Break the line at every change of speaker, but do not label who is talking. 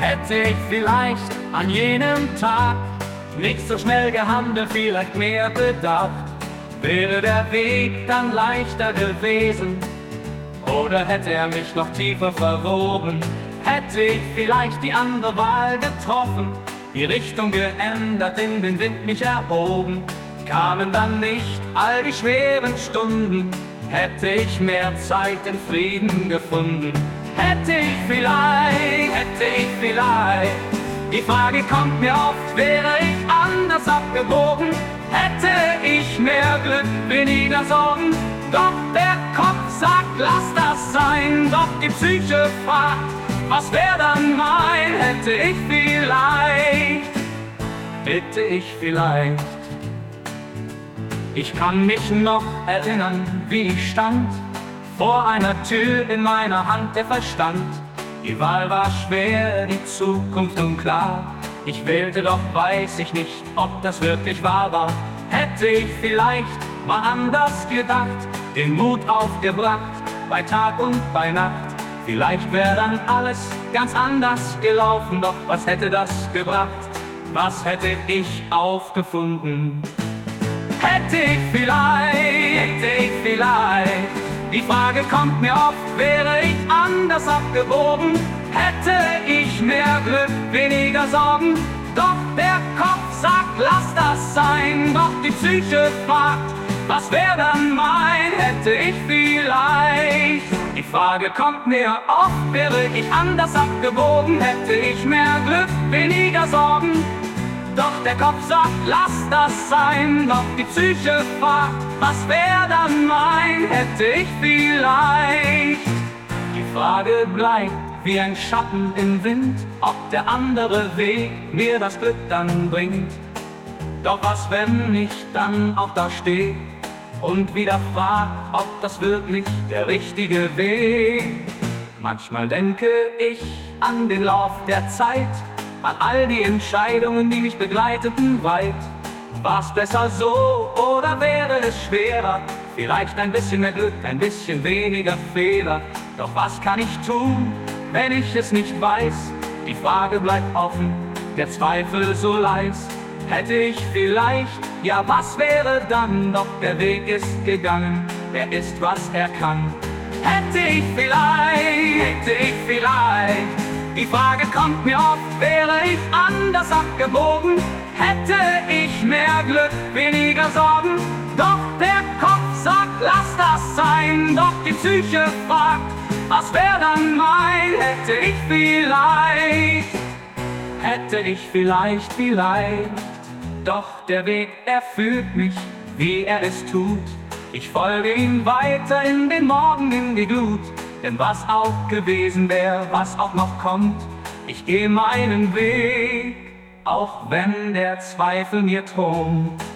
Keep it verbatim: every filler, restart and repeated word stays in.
Hätte ich vielleicht an jenem Tag nicht so schnell gehandelt, vielleicht mehr bedacht, wäre der Weg dann leichter gewesen, oder hätte er mich noch tiefer verwoben. Hätte ich vielleicht die andere Wahl getroffen, die Richtung geändert, in den Wind mich erhoben, kamen dann nicht all die schweren Stunden, hätte ich mehr Zeit in Frieden gefunden. Hätte ich vielleicht, hätte ich vielleicht, die Frage kommt mir oft, wäre ich anders abgebogen, hätte ich mehr Glück, weniger Sorgen, doch der Kopf sagt, lass das sein, doch die Psyche fragt, was wär dann mein? Hätte ich vielleicht, hätte ich vielleicht. Ich kann mich noch erinnern, wie ich stand vor einer Tür, in meiner Hand der Verstand. Die Wahl war schwer, die Zukunft unklar. Ich wählte, doch weiß ich nicht, ob das wirklich wahr war. Hätte ich vielleicht mal anders gedacht, den Mut aufgebracht, bei Tag und bei Nacht. Vielleicht wäre dann alles ganz anders gelaufen, doch was hätte das gebracht? Was hätte ich aufgefunden? Hätte ich vielleicht, hätte ich vielleicht, die Frage kommt mir oft, wäre ich anders abgebogen, hätte ich mehr Glück, weniger Sorgen, doch der Kopf sagt, lass das sein, doch die Psyche fragt, was wär dann mein? Hätte ich vielleicht. Die Frage kommt mir oft, wäre ich anders abgebogen, hätte ich mehr Glück, weniger Sorgen, doch der Kopf sagt, lass das sein, doch die Psyche fragt, was wär dann mein? Hätte ich vielleicht. Die Frage bleibt wie ein Schatten im Wind, ob der andere Weg mir das Glück dann bringt. Doch was, wenn ich dann auch da steh und wieder frag, ob das wirklich der richtige Weg? Manchmal denke ich an den Lauf der Zeit, an all die Entscheidungen, die mich begleiteten weit. War's besser so oder wäre es schwerer? Vielleicht ein bisschen mehr Glück, ein bisschen weniger Fehler. Doch was kann ich tun, wenn ich es nicht weiß? Die Frage bleibt offen, der Zweifel so leis. Hätte ich vielleicht, ja was wäre dann? Doch der Weg ist gegangen, wer ist, was er kann. Hätte ich vielleicht, hätte ich vielleicht, die Frage kommt mir oft, wäre ich anders abgebogen, hätte ich mehr Glück, weniger Sorgen, doch der Kopf sagt, lass das sein, doch die Psyche fragt, was wär dann mein? Hätte ich vielleicht, hätte ich vielleicht, vielleicht, doch der Weg, er führt mich, wie er es tut. Ich folge ihm weiter in den Morgen, in die Glut. Denn was auch gewesen wär, was auch noch kommt, ich geh meinen Weg, auch wenn der Zweifel mir thront.